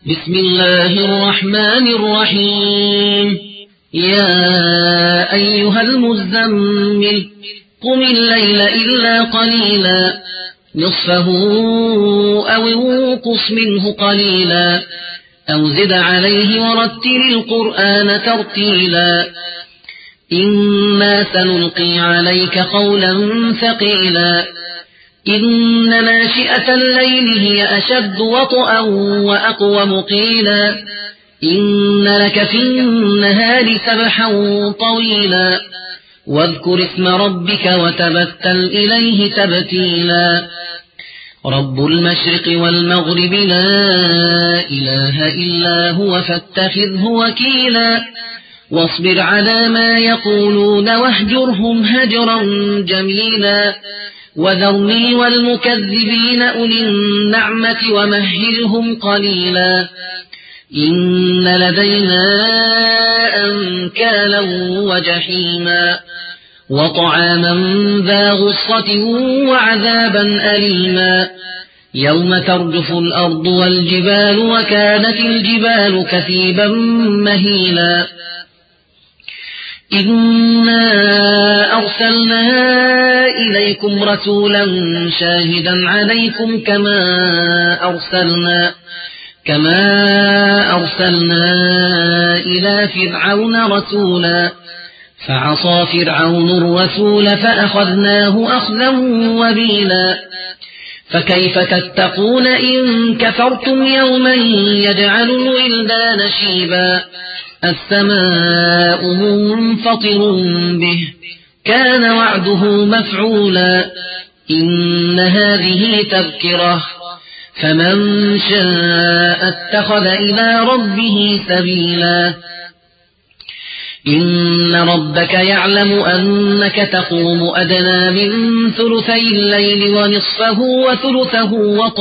بسم الله الرحمن الرحيم يا أيها المزمل قم الليل إلا قليلا نصفه أو انقص منه قليلا أو زد عليه ورتل القرآن ترتيلا إنا سنلقي عليك قولا ثقيلا إن ناشئة الليل هي أشد وطئا وأقوم قيلا إن لك في النهار سبحا طويلا واذكر اسم ربك وتبتل إليه تبتيلا رب المشرق والمغرب لا إله إلا هو فاتخذه وكيلا واصبر على ما يقولون واهجرهم هجرا جميلا وذرني والمكذبين أولي النعمة ومهلهم قليلا إن لدينا أنكالا وجحيما وطعاما ذا غصة وعذابا أليما يوم ترجف الأرض والجبال وكانت الجبال كثيبا مهيلا إنا أرسلنا إليكم رسولا شاهدا عليكم كما أرسلنا إلى فرعون رسولا فعصى فرعون الرسول فأخذناه أخذا وبيلا فكيف تتقون إن كفرتم يوما يجعل الولدان شيبا السماء منفطر به كان وعده مفعولا إن هذه تذكرة فمن شاء اتخذ إلى ربه سبيلا إن ربك يعلم أنك تقوم أدنى من ثلثي الليل ونصفه وثلثه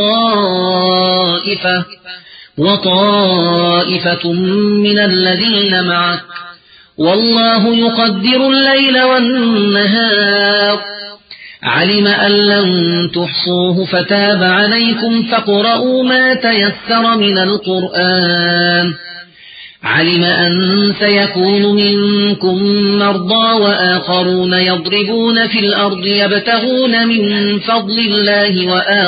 وطائفة من الذين معك والله يقدر الليل والنهار علم أن لن تحصوه فتاب عليكم فاقرؤوا ما تيسر من القرآن علم أن سيكون منكم مرضى وآخرون يضربون في الأرض يبتغون من فضل الله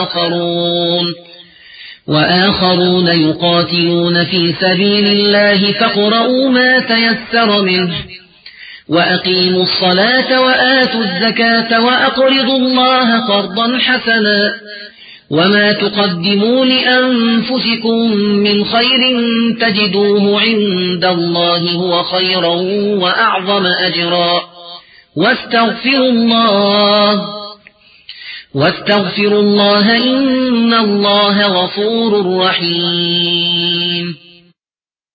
وآخرون يقاتلون في سبيل الله فاقرؤوا ما تيسر منه وأقيموا الصلاة وآتوا الزكاة وأقرضوا الله قرضا حسنا وما تقدموا لأنفسكم من خير تجدوه عند الله هو خيرا وأعظم أجرا واستغفروا الله إن الله غفور رحيم